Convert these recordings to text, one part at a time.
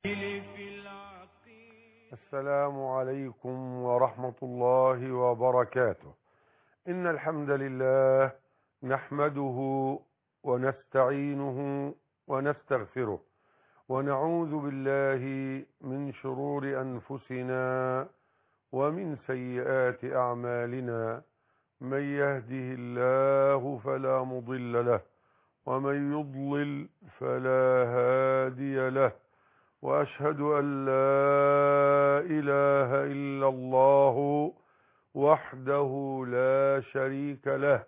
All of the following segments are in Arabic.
السلام عليكم ورحمة الله وبركاته. إن الحمد لله نحمده ونستعينه ونستغفره ونعوذ بالله من شرور أنفسنا ومن سيئات أعمالنا. من يهده الله فلا مضل له ومن يضلل فلا هادي له، وأشهد أن لا إله إلا الله وحده لا شريك له،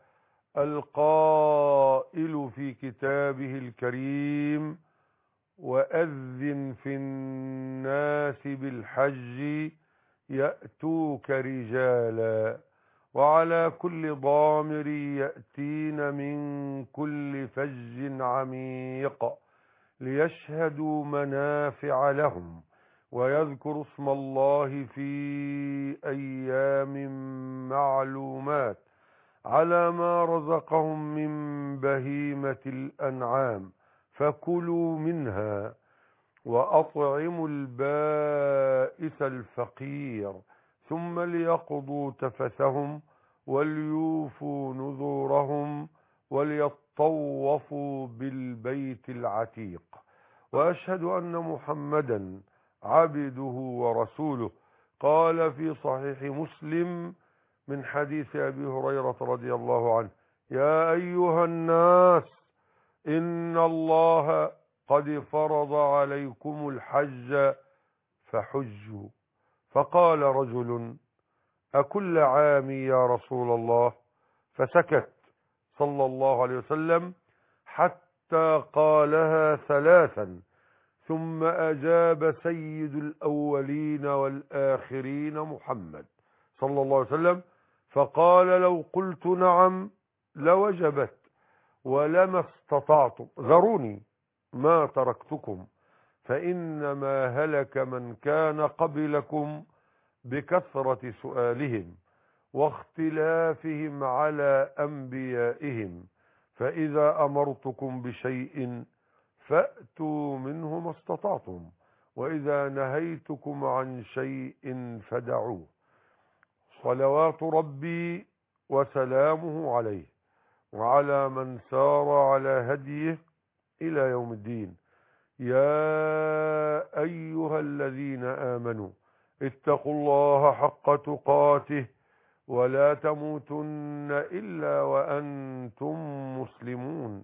القائل في كتابه الكريم: وأذن في الناس بالحج يأتوك رجالا وعلى كل ضامر يأتين من كل فج عميق ليشهدوا منافع لهم ويذكروا اسم الله في أيام معلومات على ما رزقهم من بهيمة الأنعام فكلوا منها وأطعموا البائس الفقير ثم ليقضوا تفثهم وليوفوا نذورهم وليطوفوا بالبيت العتيق. وأشهد أن محمدا عبده ورسوله. قال في صحيح مسلم من حديث أبي هريرة رضي الله عنه: يا أيها الناس إن الله قد فرض عليكم الحج فحجوا. فقال رجل: أكل عام يا رسول الله؟ فسكت صلى الله عليه وسلم حتى قالها ثلاثا، ثم أجاب سيد الأولين والآخرين محمد صلى الله عليه وسلم فقال: لو قلت نعم لوجبت ولما استطعتم، ذروني ما تركتكم، فإنما هلك من كان قبلكم بكثرة سؤالهم واختلافهم على أنبيائهم، فإذا أمرتكم بشيء فأتوا منه ما استطعتم، وإذا نهيتكم عن شيء فدعوه. صلوات ربي وسلامه عليه وعلى من سار على هديه إلى يوم الدين. يا أيها الذين آمنوا اتقوا الله حق تقاته ولا تموتن إلا وأنتم مسلمون.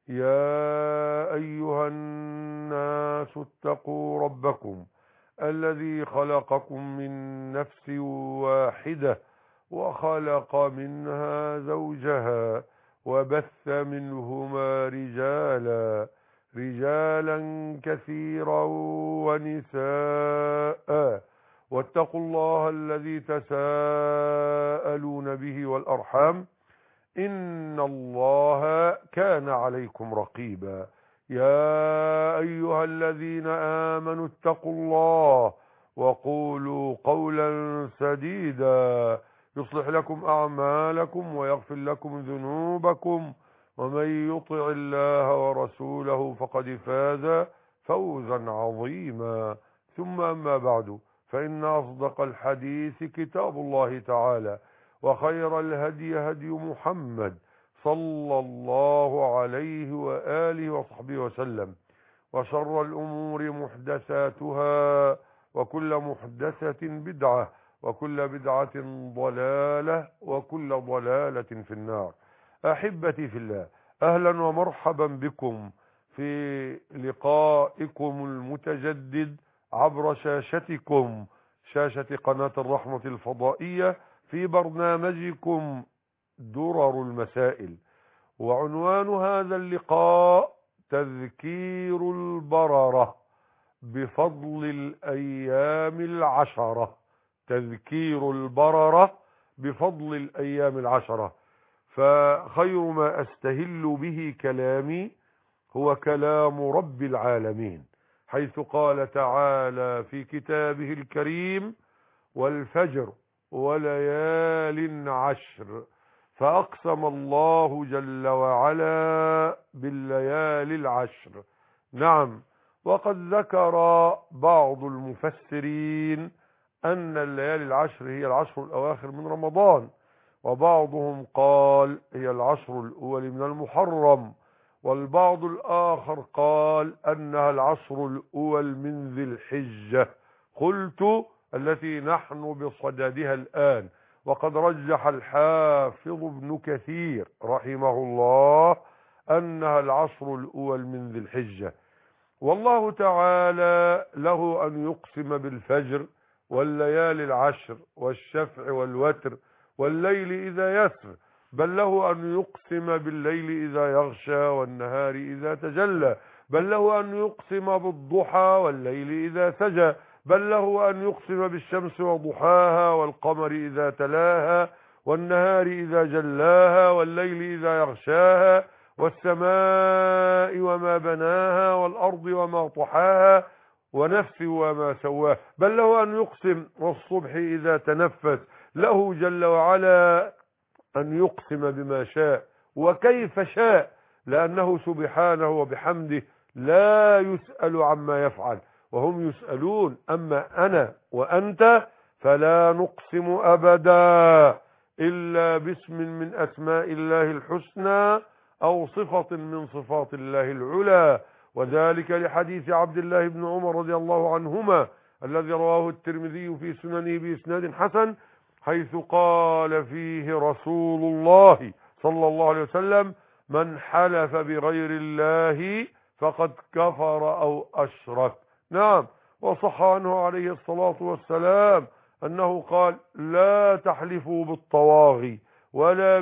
يا أيها الناس اتقوا ربكم الذي خلقكم من نفس واحدة وخلق منها زوجها وبث منهما رجالا كثيرا ونساء، واتقوا الله الذي تساءلون به والأرحام إن الله كان عليكم رقيبا. يا أيها الذين آمنوا اتقوا الله وقولوا قولا سديدا يصلح لكم أعمالكم ويغفر لكم ذنوبكم، ومن يطع الله ورسوله فقد فاز فوزا عظيما. ثم أما بعد، فإن أصدق الحديث كتاب الله تعالى، وخير الهدي هدي محمد صلى الله عليه وآله وصحبه وسلم، وشر الأمور محدثاتها، وكل محدثة بدعة، وكل بدعة ضلالة، وكل ضلالة في النار. أحبتي في الله، أهلا ومرحبا بكم في لقائكم المتجدد عبر شاشتكم، شاشة قناة الرحمة الفضائية، في برنامجكم درر المسائل. وعنوان هذا اللقاء: تذكير البررة بفضل الأيام العشرة. تذكير البررة بفضل الأيام العشرة. فخير ما أستهل به كلامي هو كلام رب العالمين، حيث قال تعالى في كتابه الكريم: والفجر وليال عشر. فأقسم الله جل وعلا بالليالي العشر. نعم، وقد ذكر بعض المفسرين أن الليالي العشر هي العشر الأواخر من رمضان، وبعضهم قال هي العشر الأول من المحرم، والبعض الآخر قال أنها العشر الأول من ذي الحجة. قلت التي نحن بصددها الآن. وقد رجح الحافظ ابن كثير رحمه الله أنها العشر الأول من ذي الحجة. والله تعالى له أن يقسم بالفجر والليالي العشر والشفع والوتر والليل إذا يسر، بل له أن يقسم بالليل إذا يغشى والنهار إذا تجلى، بل له أن يقسم بالضحى والليل إذا سجى، بل له أن يقسم بالشمس وضحاها والقمر إذا تلاها والنهار إذا جلاها والليل إذا يغشاها والسماء وما بناها والأرض وما طحاها ونفس وما سواها، بل له أن يقسم والصبح إذا تنفس. له جل وعلا أن يقسم بما شاء وكيف شاء، لأنه سبحانه وبحمده لا يسأل عما يفعل وهم يسألون. أما أنا وأنت فلا نقسم أبدا إلا باسم من أسماء الله الحسنى أو صفة من صفات الله العلى، وذلك لحديث عبد الله بن عمر رضي الله عنهما الذي رواه الترمذي في سننه بإسناد حسن، حيث قال فيه رسول الله صلى الله عليه وسلم: من حلف بغير الله فقد كفر أو أشرك. نعم، وصح عنه عليه الصلاة والسلام أنه قال: لا تحلفوا بالطواغي ولا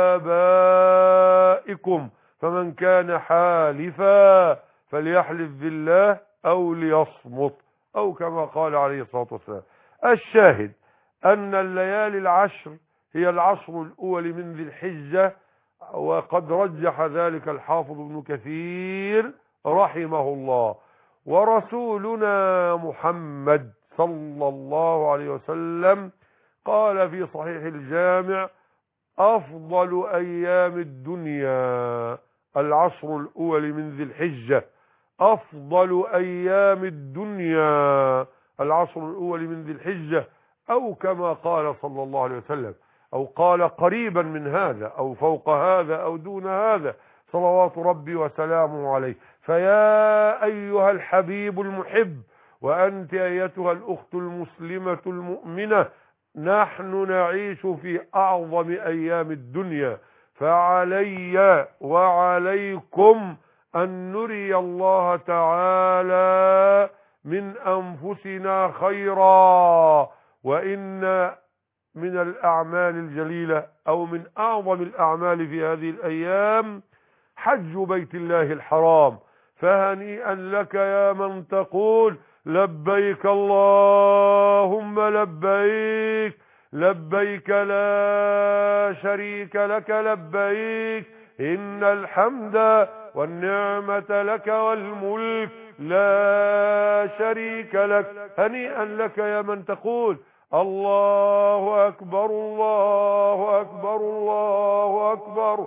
بآبائكم، فمن كان حالفا فليحلف بالله أو ليصمت، أو كما قال عليه الصلاة والسلام. الشاهد أن الليالي العشر هي العشر الأول من ذي الحجة، وقد رجح ذلك الحافظ ابن كثير رحمه الله. ورسولنا محمد صلى الله عليه وسلم قال في صحيح الجامع: أفضل أيام الدنيا العشر الأول من ذي الحجة. أفضل أيام الدنيا العشر الأول من ذي الحجة، أو كما قال صلى الله عليه وسلم، أو قال قريبا من هذا أو فوق هذا أو دون هذا، صلوات ربي وسلامه عليه. فيا أيها الحبيب المحب، وأنت أيتها الأخت المسلمة المؤمنة، نحن نعيش في أعظم أيام الدنيا، فعلي وعليكم أن نري الله تعالى من أنفسنا خيرا. وإن من الأعمال الجليلة أو من أعظم الأعمال في هذه الأيام حج بيت الله الحرام. فهنيئا لك يا من تقول: لبيك اللهم لبيك، لبيك لا شريك لك لبيك، إن الحمد والنعمة لك والملك لا شريك لك. هنيئا لك يا من تقول: الله أكبر الله أكبر الله أكبر،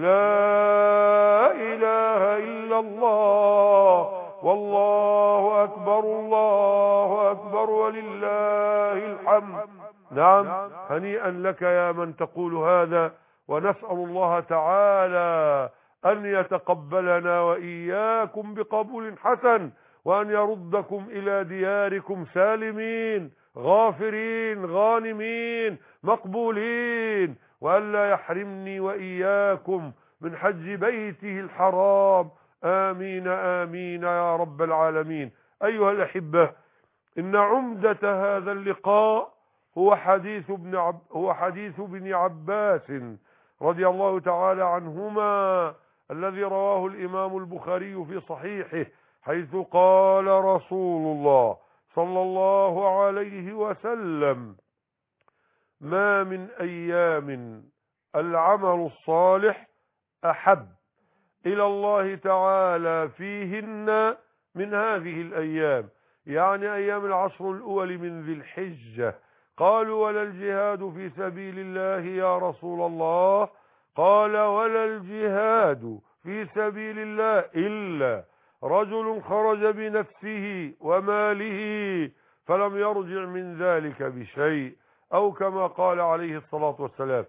لا إله إلا الله، والله أكبر الله أكبر ولله الحمد. نعم، هنيئا لك يا من تقول هذا. ونسأل الله تعالى أن يتقبلنا وإياكم بقبول حسن، وأن يردكم إلى دياركم سالمين غافرين غانمين مقبولين، وأن لا يحرمني وإياكم من حج بيته الحرام. آمين آمين يا رب العالمين. أيها الأحبة، إن عمدة هذا اللقاء هو حديث ابن عباس رضي الله تعالى عنهما، الذي رواه الإمام البخاري في صحيحه، حيث قال رسول الله صلى الله عليه وسلم: ما من أيام العمل الصالح أحب إلى الله تعالى فيهن من هذه الأيام، يعني أيام العشر الأول من ذي الحجة. قالوا: ولا الجهاد في سبيل الله يا رسول الله؟ قال: ولا الجهاد في سبيل الله إلا رجل خرج بنفسه وماله فلم يرجع من ذلك بشيء، أو كما قال عليه الصلاة والسلام: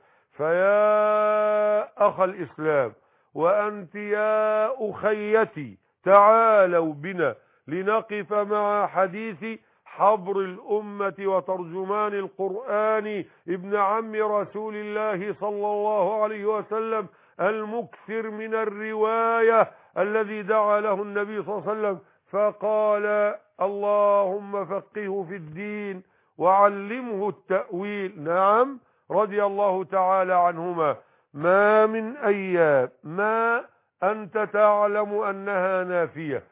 فيا أخ الإسلام وأنت يا أخيتي تعالوا بنا لنقف مع حديث حبر الأمة وترجمان القرآن ابن عم رسول الله صلى الله عليه وسلم المكثر من الرواية، الذي دعا له النبي صلى الله عليه وسلم فقال: اللهم فقهه في الدين وعلمه التأويل. نعم، رضي الله تعالى عنهما: ما من أيام ما أنت تعلم أنها نافية،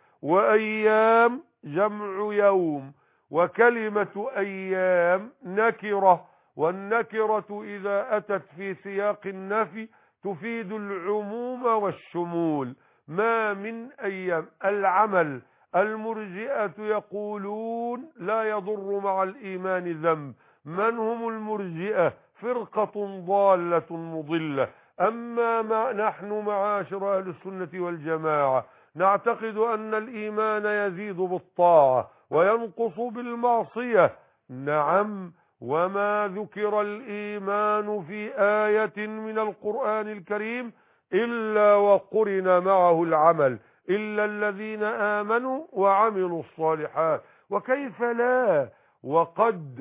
وأيام جمع يوم، وكلمة أيام نكرة، والنكرة إذا أتت في سياق النفي تفيد العموم والشمول. ما من أيام. العمل. المرجئة يقولون لا يضر مع الإيمان ذنب. من هم المرجئة؟ فرقة ضالة مضلة. أما نحن معاشر أهل السنة والجماعة نعتقد أن الإيمان يزيد بالطاعة وينقص بالمعصية. نعم، وما ذكر الإيمان في آية من القرآن الكريم إلا وقرن معه العمل، إلا الذين آمنوا وعملوا الصالحات. وكيف لا، وقد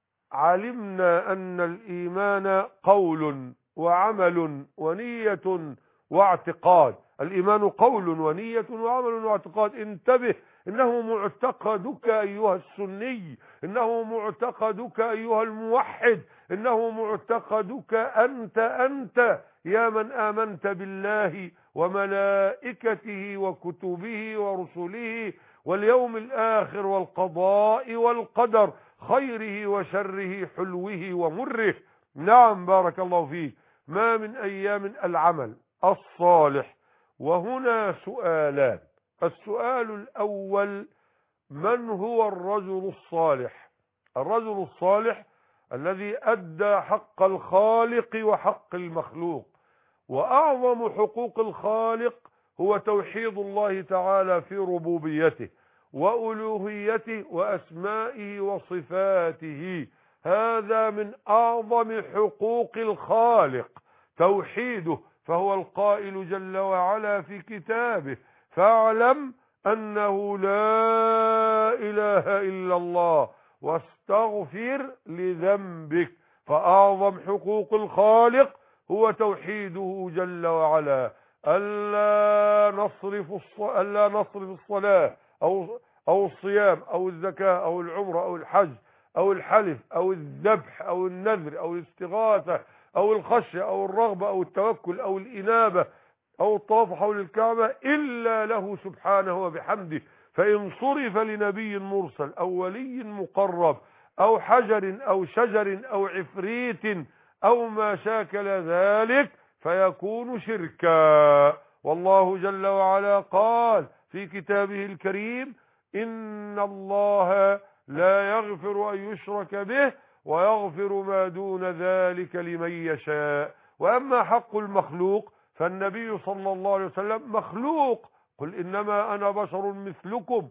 علمنا أن الإيمان قول وعمل ونية واعتقاد. الإيمان قول ونية وعمل واعتقاد. انتبه، إنه معتقدك أيها السني، إنه معتقدك أيها الموحد، إنه معتقدك أنت يا من آمنت بالله وملائكته وكتبه ورسله واليوم الآخر والقضاء والقدر، خيره وشره، حلوه ومره. نعم، بارك الله فيك. ما من أيام العمل الصالح. وهنا سؤالان. السؤال الأول: من هو الرجل الصالح؟ الرجل الصالح الذي أدى حق الخالق وحق المخلوق. وأعظم حقوق الخالق هو توحيد الله تعالى في ربوبيته وألوهيته وأسمائه وصفاته. هذا من أعظم حقوق الخالق توحيده، فهو القائل جل وعلا في كتابه: فاعلم أنه لا إله إلا الله واستغفر لذنبك. فأعظم حقوق الخالق هو توحيده جل وعلا. ألا نصرف الصلاة أو الصيام أو الزكاة أو العمرة أو الحج أو الحلف أو الذبح أو النذر أو الاستغاثة أو الخشية أو الرغبة أو التوكل أو الإنابة أو الطواف حول الكعبة إلا له سبحانه وبحمده. فإن صرف لنبي مرسل أو ولي مقرب أو حجر أو شجر أو عفريت أو ما شاكل ذلك فيكون شركا. والله جل وعلا قال في كتابه الكريم: إن الله لا يغفر أن يشرك به ويغفر ما دون ذلك لمن يشاء. وأما حق المخلوق فالنبي صلى الله عليه وسلم مخلوق. قل إنما أنا بشر مثلكم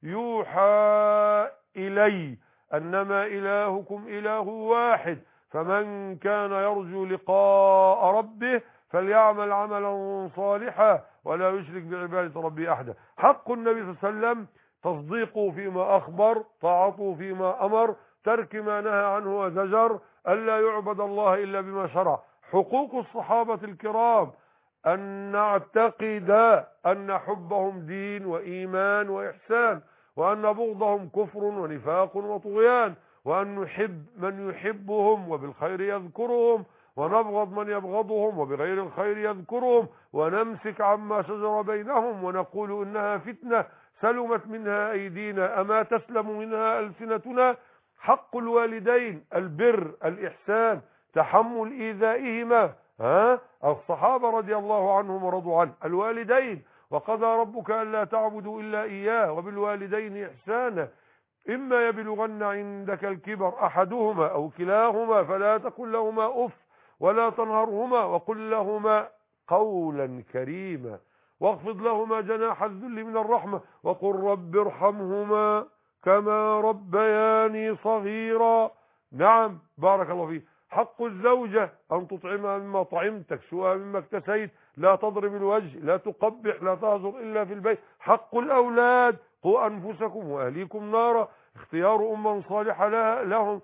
يوحى إلي أنما إلهكم إله واحد، فمن كان يرجو لقاء ربه فليعمل عملا صالحا ولا يشرك بعبادة ربه أحدا. حق النبي صلى الله عليه وسلم تصديقه فيما أخبر، طاعته فيما أمر، ترك ما نهى عنه وزجر، ألا يعبد الله إلا بما شرع. حقوق الصحابة الكرام أن نعتقد أن حبهم دين وإيمان وإحسان، وأن بغضهم كفر ونفاق وطغيان، وأن نحب من يحبهم وبالخير يذكرهم، ونبغض من يبغضهم وبغير الخير يذكرهم، ونمسك عما شجر بينهم ونقول إنها فتنة سلمت منها أيدينا أما تسلم منها ألسنتنا. حق الوالدين البر الإحسان، تحمل إيذائهما. الصحابة رضي الله عنهم ورضوا عنه. الوالدين: وقضى ربك ألا تعبدوا إلا إياه وبالوالدين إحسانا إما يبلغن عندك الكبر أحدهما أو كلاهما فلا تقل لهما أف ولا تنهرهما وقل لهما قولا كريما. واخفض لهما جناح الذل من الرحمة وقل رب ارحمهما كما ربياني صغيرا. نعم بارك الله فيك. حق الزوجة أن تطعمها مما طعمت، تكسوها مما اكتسيت، لا تضرب الوجه، لا تقبح، لا تهجر إلا في البيت. حق الأولاد قوا أنفسكم وأهليكم نارا. اختيار أما صالحة لهم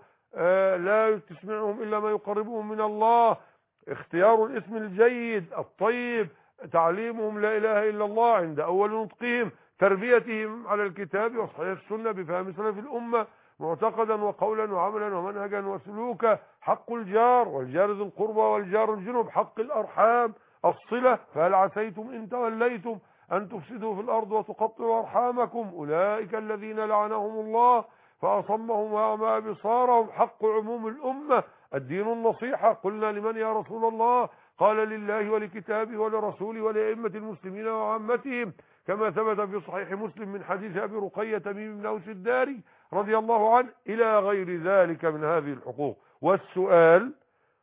لا تسمعهم إلا ما يقربهم من الله. اختيار الاسم الجيد الطيب، تعليمهم لا إله إلا الله عند أول نطقهم، تربيتهم على الكتاب وصحيح السنة بفهم سلف الأمة معتقدا وقولا وعملا ومنهجا وسلوكا. حق الجار والجار ذي القربى والجار الجنب. حق الأرحام الصلة. فهل عسيتم إن توليتم أن تفسدوا في الأرض وتقطعوا أرحامكم أولئك الذين لعنهم الله فأصمهم وأعمى أبصارهم. حق عموم الأمة الدين النصيحة. قلنا لمن يا رسول الله؟ قال لله ولكتابه ولرسوله ولأئمة المسلمين وعامتهم، كما ثبت في صحيح مسلم من حديث أبي رقية تميم بن أوس الداري رضي الله عنه إلى غير ذلك من هذه الحقوق. والسؤال: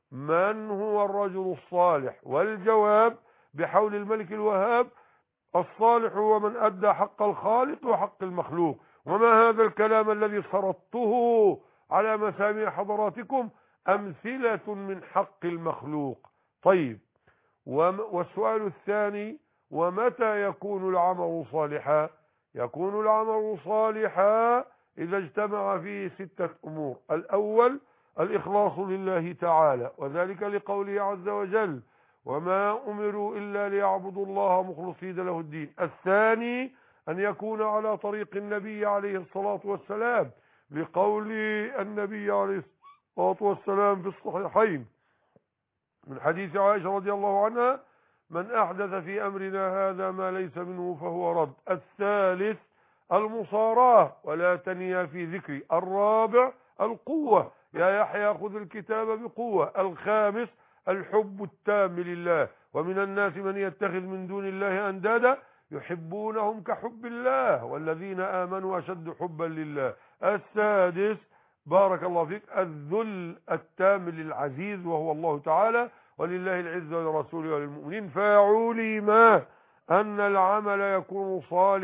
من هو الرجل الصالح؟ والجواب بحول الملك الوهاب: الصالح هو من أدى حق الخالق وحق المخلوق. وما هذا الكلام الذي سردته على مسامع حضراتكم؟ أمثلة من حق المخلوق. طيب، والسؤال الثاني: ومتى يكون العمل صالحا؟ يكون العمل صالحا إذا اجتمع فيه 6 أمور. الأول الإخلاص لله تعالى، وذلك لقوله عز وجل: وما أمروا إلا ليعبدوا الله مخلصين له الدين. الثاني أن يكون على طريق النبي عليه الصلاة والسلام، لقول النبي عليه الصلاة والسلام في الصحيحين من حديث عائشة رضي الله عنها: من أحدث في أمرنا هذا ما ليس منه فهو رد. الثالث المصاراة ولا تنيا في ذكري. الرابع القوة، يا يحيى خذ الكتاب بقوة. الخامس الحب التام لله، ومن الناس من يتخذ من دون الله أندادا يحبونهم كحب الله والذين آمنوا أشد حبا لله. السادس بارك الله فيك الذل التام للعزيز وهو الله تعالى، ولله العزة ولرسوله وللمؤمنين. فعلم أن العمل يكون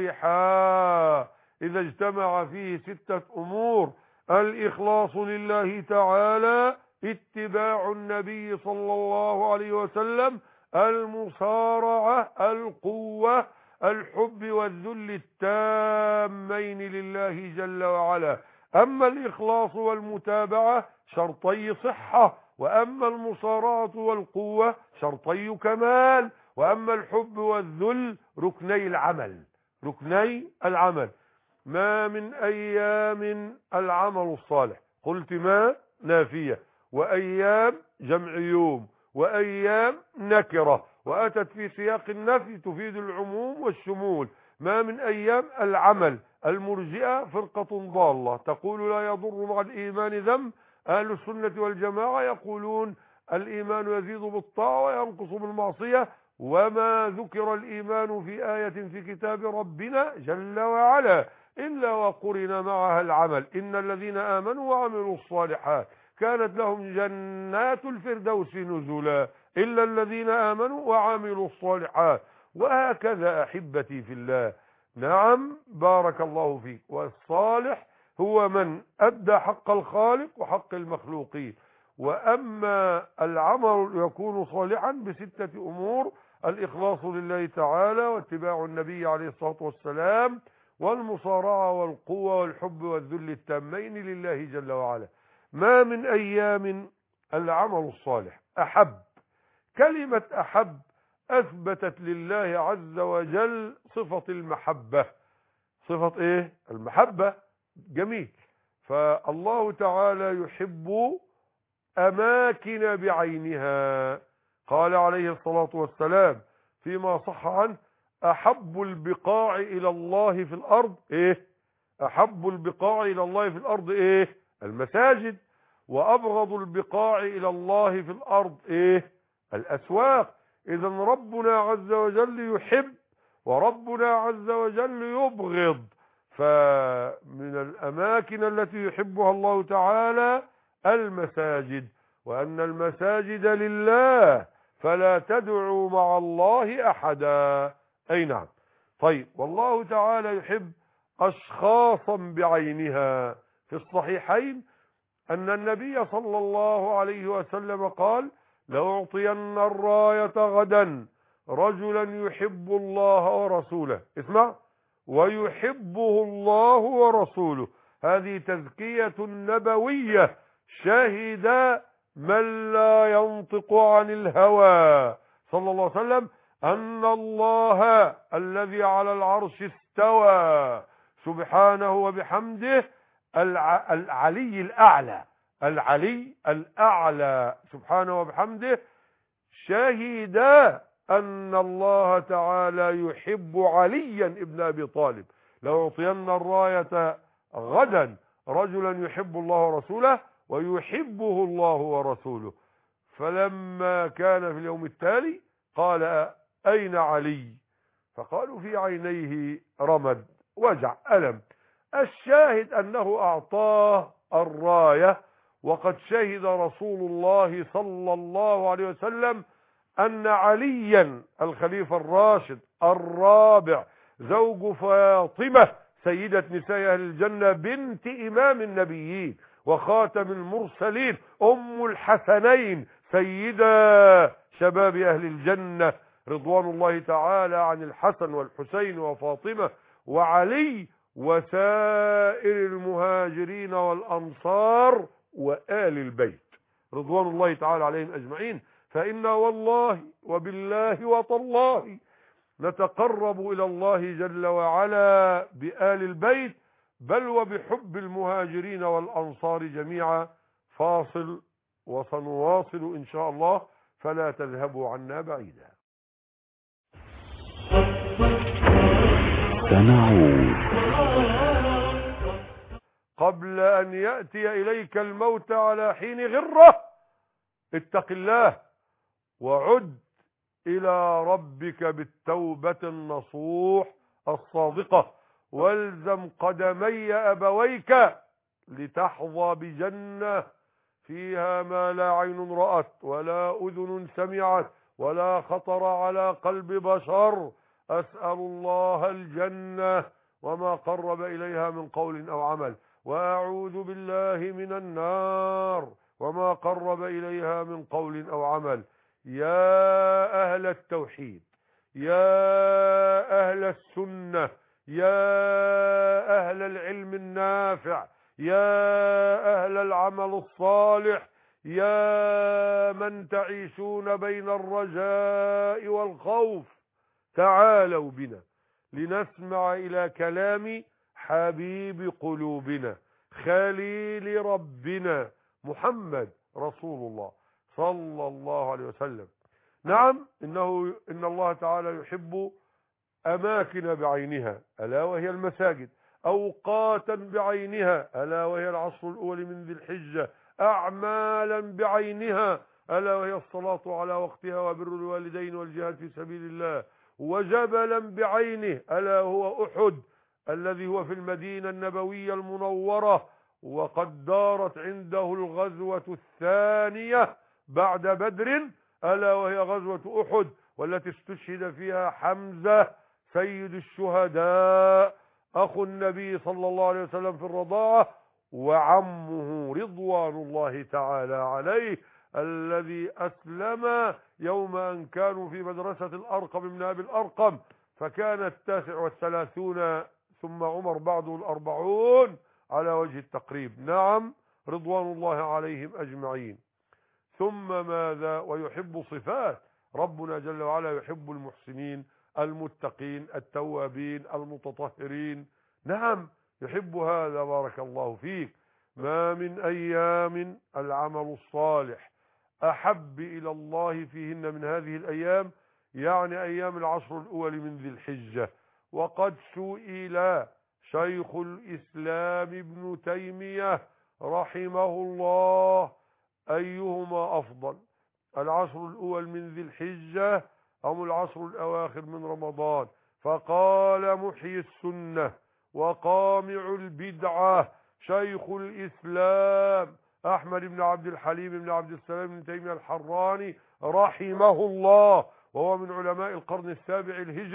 صالحا إذا اجتمع فيه 6 أمور: الإخلاص لله تعالى، اتباع النبي صلى الله عليه وسلم، المصارعة، القوة، الحب والذل التامين لله جل وعلا. أما الإخلاص والمتابعة شرطي صحة، وأما المصارعة والقوة شرطي كمال، وأما الحب والذل ركني العمل. ما من أيام العمل الصالح. قلت ما نافية، وأيام جمع يوم، وأيام نكرة، وأتت في سياق النفي تفيد العموم والشمول. ما من أيام العمل. المرجئة فرقة ضالة تقول لا يضر مع الإيمان ذنب. أهل السنة والجماعة يقولون الإيمان يزيد بالطاعة وينقص بالمعصية، وما ذكر الإيمان في آية في كتاب ربنا جل وعلا إلا وقرن معها العمل. إن الذين آمنوا وعملوا الصالحات كانت لهم جنات الفردوس نزلا إلا الذين آمنوا وعملوا الصالحات. وهكذا أحبتي في الله. نعم بارك الله فيك. والصالح هو من أدى حق الخالق وحق المخلوقين. وأما العمل يكون صالحا ب6 أمور: الإخلاص لله تعالى، واتباع النبي عليه الصلاة والسلام، والمصارعة والقوة والحب والذل التامين لله جل وعلا. ما من أيام العمل الصالح. أحب، كلمة أحب أثبتت لله عز وجل صفة المحبة. صفة إيه؟ المحبة. جميل. فالله تعالى يحب أماكن بعينها. قال عليه الصلاة والسلام فيما صح عنه: أحب البقاع إلى الله في الأرض إيه؟ أحب البقاع إلى الله في الأرض إيه؟ المساجد. وأبغض البقاع إلى الله في الأرض إيه؟ الأسواق. إذا ربنا عز وجل يحب وربنا عز وجل يبغض. فمن الأماكن التي يحبها الله تعالى المساجد، وأن المساجد لله فلا تدعوا مع الله أحدا. أي نعم. طيب، والله تعالى يحب أشخاصا بعينها. في الصحيحين أن النبي صلى الله عليه وسلم قال: لأعطين الراية غدا رجلا يحب الله ورسوله، اسمع، ويحبه الله ورسوله. هذه تزكية نبوية، شهد من لا ينطق عن الهوى صلى الله عليه وسلم أن الله الذي على العرش استوى سبحانه وبحمده، العلي الأعلى، العلي الأعلى سبحانه وبحمده، شهد أن الله تعالى يحب عليا ابن أبي طالب. لأعطين الراية غدا رجلا يحب الله ورسوله ويحبه الله ورسوله. فلما كان في اليوم التالي قال: أين علي؟ فقالوا: في عينيه رمد، وجع، ألم. الشاهد أنه أعطاه الراية. وقد شهد رسول الله صلى الله عليه وسلم أن عليا الخليفة الراشد الرابع زوج فاطمة سيدة نساء أهل الجنة بنت إمام النبيين وخاتم المرسلين أم الحسنين سيدة شباب أهل الجنة رضوان الله تعالى عن الحسن والحسين وفاطمة وعلي وسائر المهاجرين والأنصار وآل البيت رضوان الله تعالى عليهم أجمعين. فإنا والله وبالله وتالله نتقرب إلى الله جل وعلا بآل البيت، بل وبحب المهاجرين والأنصار جميعا. فاصل وسنواصل إن شاء الله، فلا تذهبوا عنا بعيدا. سنعود. قبل أن يأتي إليك الموت على حين غرة، اتق الله وعد إلى ربك بالتوبة النصوح الصادقة، والزم قدمي أبويك لتحظى بجنة فيها ما لا عين رأت ولا أذن سمعت ولا خطر على قلب بشر. أسأل الله الجنة وما قرب إليها من قول أو عمل، وأعوذ بالله من النار وما قرب إليها من قول أو عمل. يا أهل التوحيد، يا أهل السنة، يا أهل العلم النافع، يا أهل العمل الصالح، يا من تعيشون بين الرجاء والخوف، تعالوا بنا لنسمع إلى كلام حبيب قلوبنا خليل ربنا محمد رسول الله صلى الله عليه وسلم. نعم، إن الله تعالى يحب أماكن بعينها ألا وهي المساجد، أوقاتا بعينها ألا وهي العشر الأول من ذي الحجة، أعمالا بعينها ألا وهي الصلاة على وقتها وبر الوالدين والجهاد في سبيل الله، وجبلا بعينه ألا هو أحد الذي هو في المدينة النبوية المنورة، وقد دارت عنده الغزوة الثانية بعد بدر ألا وهي غزوة أحد، والتي استشهد فيها حمزة سيد الشهداء أخو النبي صلى الله عليه وسلم في الرضاعة، وعمه رضوان الله تعالى عليه الذي أسلم يوم أن كانوا في مدرسة الأرقم بن أبي الأرقم، فكان 39 ثم عمر بعده 40 على وجه التقريب. نعم، رضوان الله عليهم أجمعين. ثم ماذا؟ ويحب صفات ربنا جل وعلا، يحب المحسنين المتقين التوابين المتطهرين. نعم، يحب هذا، بارك الله فيك. ما من أيام العمل الصالح أحب إلى الله فيهن من هذه الأيام، يعني أيام العشر الأول من ذي الحجة. وقد سئل شيخ الإسلام ابن تيمية رحمه الله أيهما أفضل، العشر الأول من ذي الحجة أم العشر الأواخر من رمضان؟ فقال محيي السنة وقامع البدعة شيخ الإسلام أحمد بن عبد الحليم بن عبد السلام بن تيمية الحراني رحمه الله، وهو من علماء القرن السابع الهجري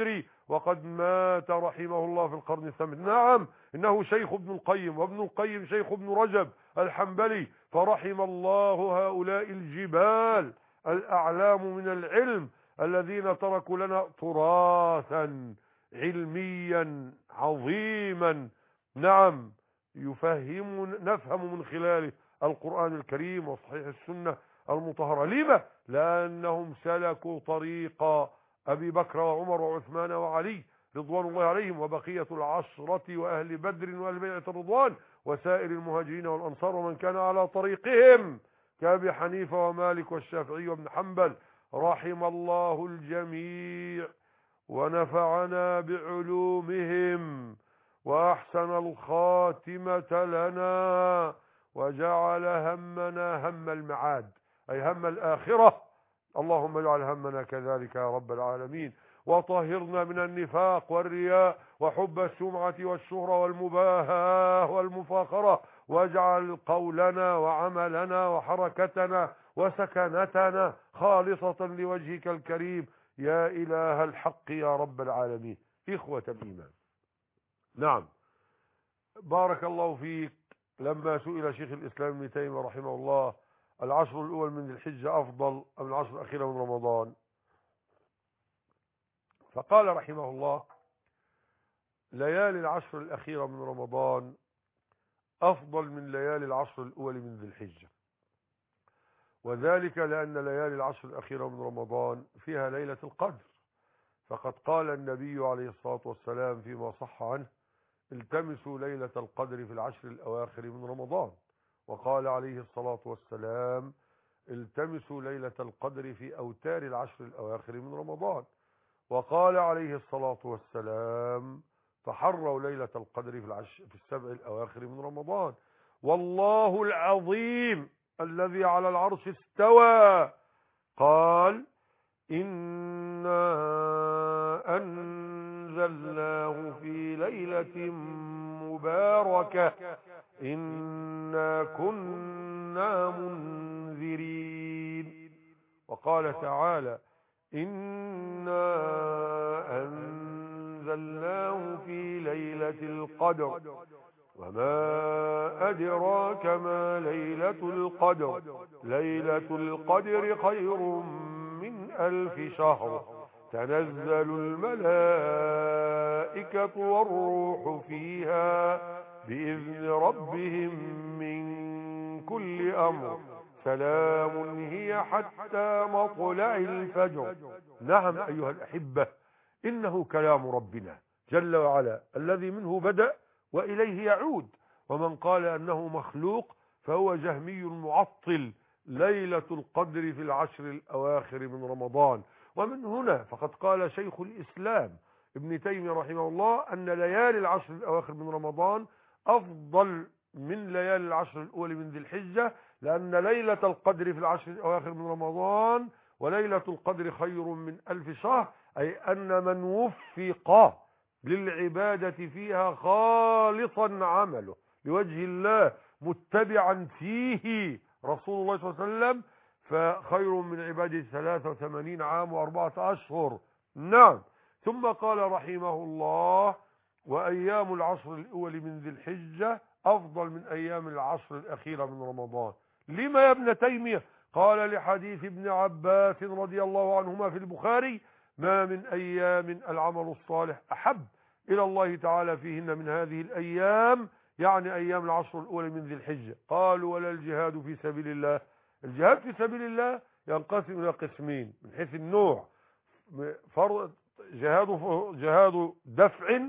وقد مات رحمه الله في القرن الثامن. نعم، إنه شيخ ابن القيم، وابن القيم شيخ ابن رجب الحنبلي، فرحم الله هؤلاء الجبال الأعلام من العلم الذين تركوا لنا تراثا علميا عظيما. نعم، نفهم من خلاله القرآن الكريم وصحيح السنة المطهرة. لما؟ لأنهم سلكوا طريق أبي بكر وعمر وعثمان وعلي رضوان الله عليهم، وبقية العشرة وأهل بدر وأهل بيعة الرضوان وسائر المهاجرين والأنصار ومن كان على طريقهم كأبي حنيفة ومالك والشافعي وابن حنبل. رحم الله الجميع ونفعنا بعلومهم وأحسن الخاتمة لنا وجعل همنا هم المعاد، أي هم الآخرة. اللهم اجعل همنا كذلك يا رب العالمين، وطهرنا من النفاق والرياء وحب السمعة والشهرة والمباهاة والمفاخرة، واجعل قولنا وعملنا وحركتنا وسكنتنا خالصة لوجهك الكريم يا إله الحق يا رب العالمين. إخوة الإيمان، نعم، بارك الله فيك. لما سئل شيخ الإسلام ابن تيمية رحمه الله العشر الأول من ذي الحجة أفضل أم العشر الأخيرة من رمضان، فقال رحمه الله ليالي العشر الأخيرة من رمضان أفضل من ليالي العشر الأول من ذي الحجة، وذلك لأن ليالي العشر الأخيرة من رمضان فيها ليلة القدر، فقد قال النبي عليه الصلاة والسلام فيما صح عنه التمسوا ليلة القدر في العشر الأواخر من رمضان، وقال عليه الصلاة والسلام التمسوا ليلة القدر في أوتار العشر الأواخر من رمضان، وقال عليه الصلاة والسلام تحروا ليلة القدر في السبع الأواخر من رمضان. والله العظيم الذي على العرش استوى قال إنا أنزلناه في ليلة مباركة إنا كنا منذرين. وقال تعالى إنا أنزلناه في ليلة القدر وما أدراك ما ليلة القدر ليلة القدر خير من 1000 شهر تنزل الملائكة والروح فيها بإذن ربهم من كل أمر سلام هي حتى مطلع الفجر. نعم أيها الأحبة، إنه كلام ربنا جل وعلا الذي منه بدأ وإليه يعود، ومن قال أنه مخلوق فهو جهمي معطل ليلة القدر في العشر الأواخر من رمضان. ومن هنا فقد قال شيخ الإسلام ابن تيمية رحمه الله أن ليالي العشر الأواخر من رمضان أفضل من ليالي العشر الأول من ذي الحجة، لأن ليلة القدر في العشر الأواخر من رمضان وليلة القدر خير من 1000 شهر، أي أن من وفق للعبادة فيها خالصا عمله لوجه الله متبعا فيه رسول الله صلى الله عليه وسلم فخير من عبادة 83 عام و4 أشهر. نعم. ثم قال رحمه الله وأيام العشر الأول من ذي الحجة أفضل من أيام العشر الأخيرة من رمضان. لما يا ابن تيمية؟ قال لحديث ابن عباس رضي الله عنهما في البخاري ما من أيام العمل الصالح أحب إلى الله تعالى فيهن من هذه الأيام، يعني أيام العشر الأولى من ذي الحجة. قالوا ولا الجهاد في سبيل الله؟ الجهاد في سبيل الله ينقسم إلى قسمين من حيث النوع، جهاد دفع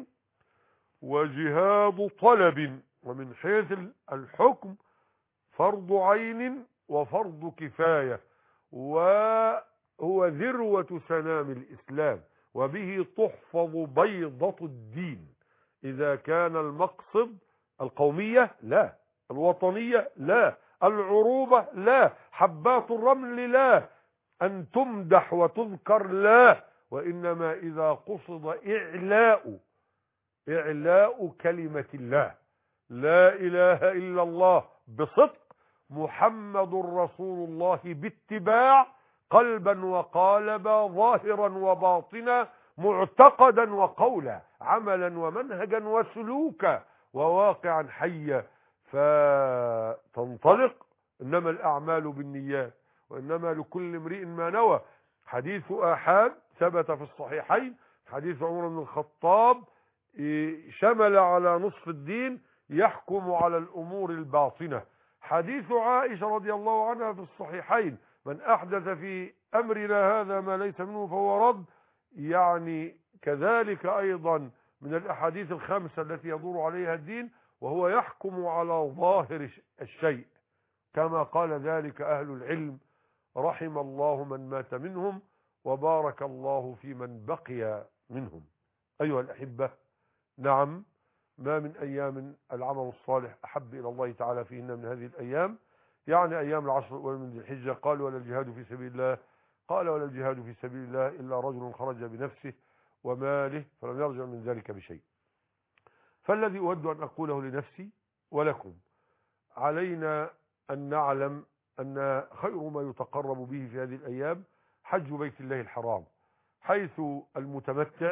وجهاد طلب، ومن حيث الحكم فرض عين وفرض كفاية، وهو ذروة سنام الإسلام، وبه تحفظ بيضة الدين. إذا كان المقصد القومية لا، الوطنية لا، العروبة لا، حبات الرمل لا، أن تمدح وتذكر لا، وإنما إذا قصد إعلاء كلمة الله لا إله إلا الله بصدق محمد رسول الله باتباع قلبا وقالبا ظاهرا وباطنا معتقدا وقولا، عملا ومنهجا وسلوكا وواقعا حيا، فتنطلق. إنما الأعمال بالنيات وإنما لكل امرئ ما نوى. حديث آحاد ثبت في الصحيحين، حديث عمر بن الخطاب شمل على نصف الدين يحكم على الأمور الباطنة. حديث عائشة رضي الله عنها في الصحيحين: من أحدث في أمرنا هذا ما ليس منه فهو رد. يعني كذلك أيضا من الأحاديث الخمسة التي يدور عليها الدين، وهو يحكم على ظاهر الشيء كما قال ذلك أهل العلم: رحم الله من مات منهم وبارك الله في من بقي منهم. أيها الأحبة، نعم، ما من أيام العمل الصالح أحب إلى الله تعالى فيهن من هذه الأيام، يعني أيام العشر الأول من ذي الحجة. قال: ولا الجهاد في سبيل الله، قال: ولا الجهاد في سبيل الله إلا رجل خرج بنفسه وماله فلم يرجع من ذلك بشيء. فالذي أود أن أقوله لنفسي ولكم: علينا أن نعلم أن خير ما يتقرب به في هذه الأيام حج بيت الله الحرام، حيث المتمتع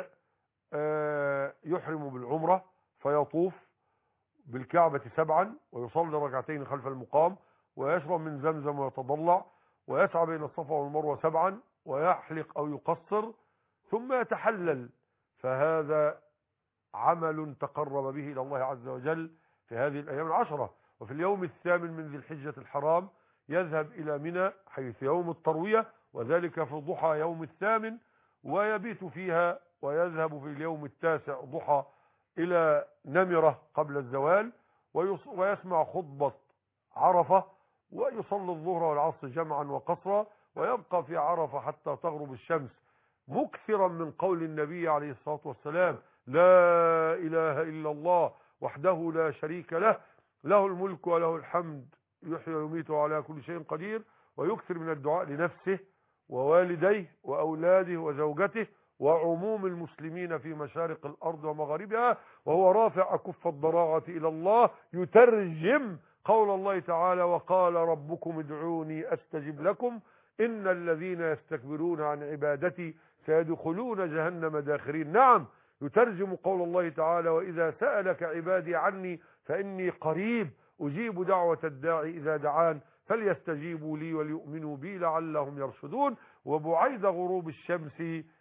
يحرم بالعمرة فيطوف بالكعبة 7 ويصلي ركعتين خلف المقام ويشرب من زمزم ويتضلع ويسعى بين الصفا والمروة 7 ويحلق أو يقصر ثم يتحلل. فهذا عمل تقرب به إلى الله عز وجل في هذه الأيام العشرة. وفي اليوم الثامن من ذي الحجة الحرام يذهب إلى منى حيث يوم التروية، وذلك في ضحى يوم الثامن، ويبيت فيها، ويذهب في اليوم التاسع ضحى إلى نمرة قبل الزوال، ويسمع خطبة عرفة، ويصلي الظهر والعصر جمعا وقصرا، ويبقى في عرفة حتى تغرب الشمس، مكثرا من قول النبي عليه الصلاة والسلام: لا إله إلا الله وحده لا شريك له، له الملك وله الحمد يحيي ويميت على كل شيء قدير. ويكثر من الدعاء لنفسه ووالديه وأولاده وزوجته وعموم المسلمين في مشارق الأرض ومغاربها، وهو رافع أكف الضراعة إلى الله، يترجم قول الله تعالى: وقال ربكم ادعوني أستجب لكم إن الذين يستكبرون عن عبادتي سيدخلون جهنم داخرين. نعم، يترجم قول الله تعالى: وإذا سألك عبادي عني فإني قريب أجيب دعوة الداعي إذا دعان فليستجيبوا لي وليؤمنوا بي لعلهم يرشدون. وبعيد غروب الشمس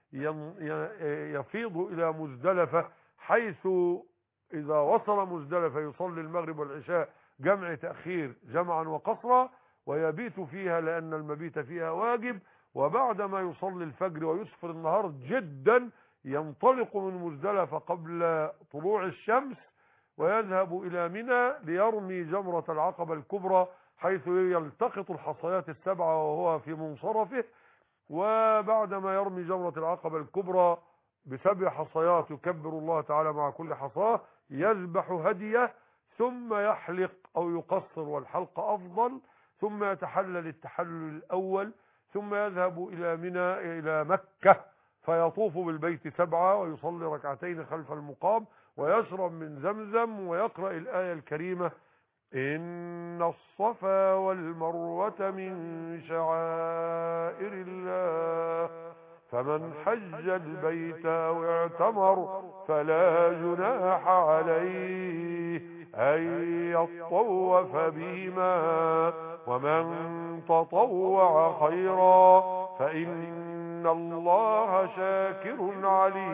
يفيض إلى مزدلفة، حيث إذا وصل مزدلفة يصلي المغرب والعشاء جمع تأخير جمعا وقصرا، ويبيت فيها لأن المبيت فيها واجب. وبعدما يصلي الفجر ويسفر النهار جدا ينطلق من مزدلفة قبل طلوع الشمس ويذهب إلى منى ليرمي جمرة العقبة الكبرى، حيث يلتقط الحصيات 7 وهو في منصرفه. وبعدما يرمي جمرة العقبة الكبرى ب7 حصيات يكبر الله تعالى مع كل حصاة، يذبح هديه ثم يحلق أو يقصر، والحلق أفضل، ثم يتحلل التحلل الأول، ثم يذهب إلى منى إلى مكة فيطوف بالبيت 7 ويصلي ركعتين خلف المقام ويشرب من زمزم ويقرأ الآية الكريمة: إن الصفا والمروة من شعائر الله فمن حج البيت أو اعتمر فلا جناح عليه أن يطوف بهما ومن تطوع خيرا فإن الله شاكر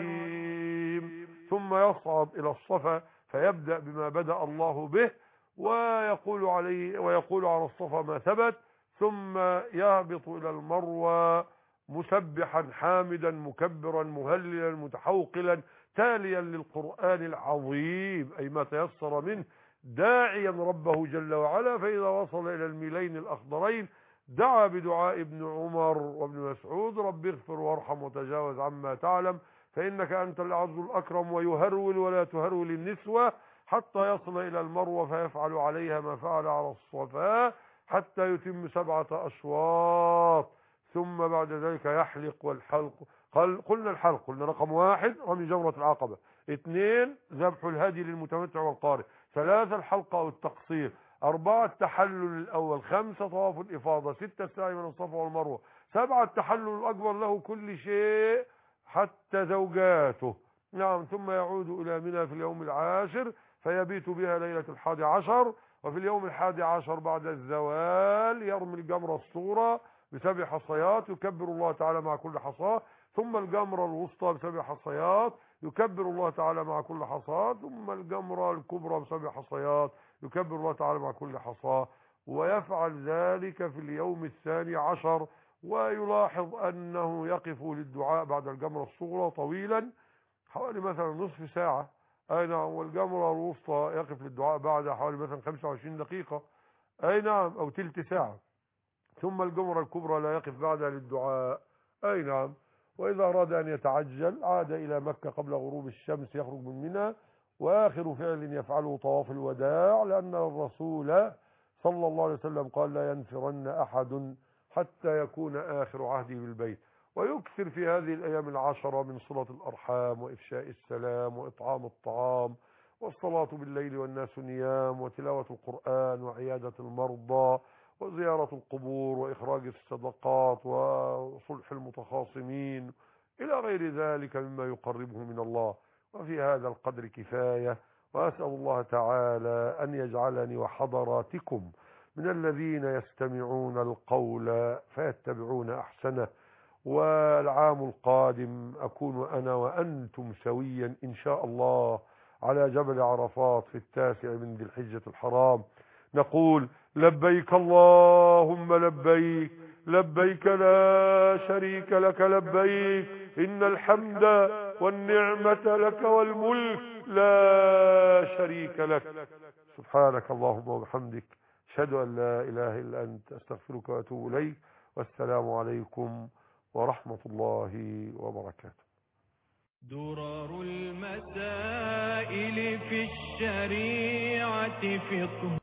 عليم. ثم يصعد إلى الصفا فيبدأ بما بدأ الله به ويقول على الصفا ما ثبت، ثم يهبط إلى المروة مسبحا حامدا مكبرا مهللا متحوقلا تاليا للقرآن العظيم أي ما تيسر منه، داعيا ربه جل وعلا. فإذا وصل إلى الميلين الأخضرين دعا بدعاء ابن عمر وابن مسعود: رب اغفر وارحم وتجاوز عما تعلم فإنك أنت الأعز الأكرم، ويهرول ولا تهرول النسوة حتى يصل إلى المروة فيفعل عليها ما فعل على الصفا حتى يتم 7 أشواط، ثم بعد ذلك يحلق. والحلق قلنا الحلق، قلنا رقم 1 رمي جمرة العقبة، 2 ذبح الهدي للمتمتع والقارئ، 3 الحلق أو التقصير، 4 التحلل الأول، 5 طواف الإفاضة، 6 السعي من الصفا والمروة، 7 التحلل الأكبر له كل شيء حتى زوجاته. نعم. ثم يعود إلى منى في اليوم العاشر فيبيت بها ليلة 11. وفي اليوم 11 بعد الزوال يرمي الجمرة الصغرى ب7 حصيات يكبر الله تعالى مع كل حصاة، ثم الجمرة الوسطى ب7 حصيات يكبر الله تعالى مع كل حصاة، ثم الجمرة الكبرى ب7 حصيات يكبر الله تعالى مع كل حصاة. ويفعل ذلك في اليوم 12. ويلاحظ أنه يقف للدعاء بعد الجمرة الصغرى طويلا حوالي مثلا نصف ساعة. أي نعم. والجمرة الوسطى يقف للدعاء بعدها حوالي مثلا 25 دقيقة. أي نعم، أو تلت ساعة. ثم الجمرة الكبرى لا يقف بعدها للدعاء. أي نعم. وإذا أراد أن يتعجل عاد إلى مكة قبل غروب الشمس يخرج من منى. وآخر فعل يفعله طواف الوداع، لأن الرسول صلى الله عليه وسلم قال لا ينفرن أحد حتى يكون آخر عهده بالبيت. ويكثر في هذه الأيام 10 من صلة الأرحام وإفشاء السلام وإطعام الطعام والصلاة بالليل والناس نيام وتلاوة القرآن وعيادة المرضى وزيارة القبور وإخراج الصدقات وصلح المتخاصمين إلى غير ذلك مما يقربه من الله. وفي هذا القدر كفاية. وأسأل الله تعالى أن يجعلني وحضراتكم من الذين يستمعون القول فيتبعون أحسنه. والعام القادم أكون أنا وأنتم سويا إن شاء الله على جبل عرفات في 9 من ذي الحجة الحرام نقول لبيك اللهم لبيك، لبيك لا شريك لك لبيك، إن الحمد والنعمة لك والملك لا شريك لك. سبحانك اللهم وبحمدك، أشهد أن لا إله إلا أنت، أستغفرك وأتوب إليك. والسلام عليكم ورحمة الله وبركاته. درر المسائل في الشريعة فقه